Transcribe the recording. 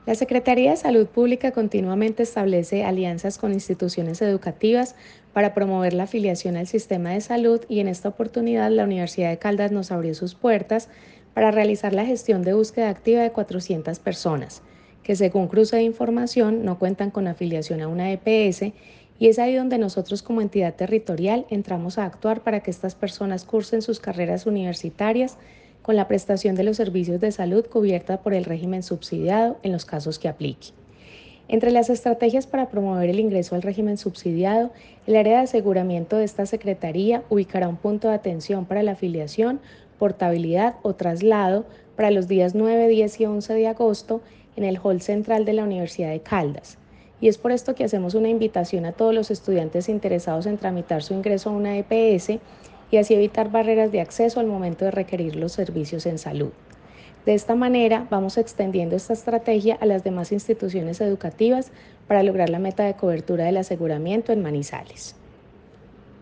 La Secretaría de Salud Pública continuamente establece alianzas con instituciones educativas para promover la afiliación al sistema de salud y en esta oportunidad la Universidad de Caldas nos abrió sus puertas para realizar la gestión de búsqueda activa de 400 personas, que según cruce de información no cuentan con afiliación a una EPS y es ahí donde nosotros como entidad territorial entramos a actuar para que estas personas cursen sus carreras universitarias con la prestación de los servicios de salud cubierta por el régimen subsidiado en los casos que aplique. Entre las estrategias para promover el ingreso al régimen subsidiado, el área de aseguramiento de esta Secretaría ubicará un punto de atención para la afiliación, portabilidad o traslado para los días 9, 10 y 11 de agosto en el hall central de la Universidad de Caldas. Y es por esto que hacemos una invitación a todos los estudiantes interesados en tramitar su ingreso a una EPS y así evitar barreras de acceso al momento de requerir los servicios en salud. De esta manera, vamos extendiendo esta estrategia a las demás instituciones educativas para lograr la meta de cobertura del aseguramiento en Manizales.